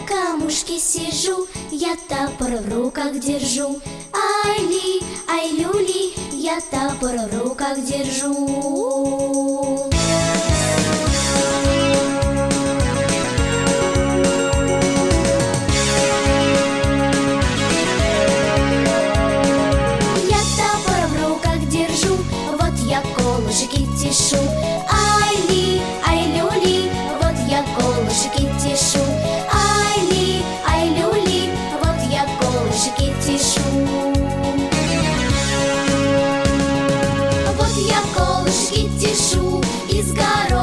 камушке сижу, я топор в руках держу. Ай-ли, ай-люли, я топор в руках держу. Я топор в руках держу, вот я колышки тешу. Ай-ли, ай-люли, вот я колышки тешу. Ай-ли, ай-люли, вот я колышки тешу. Вот я колышки тешу из горы.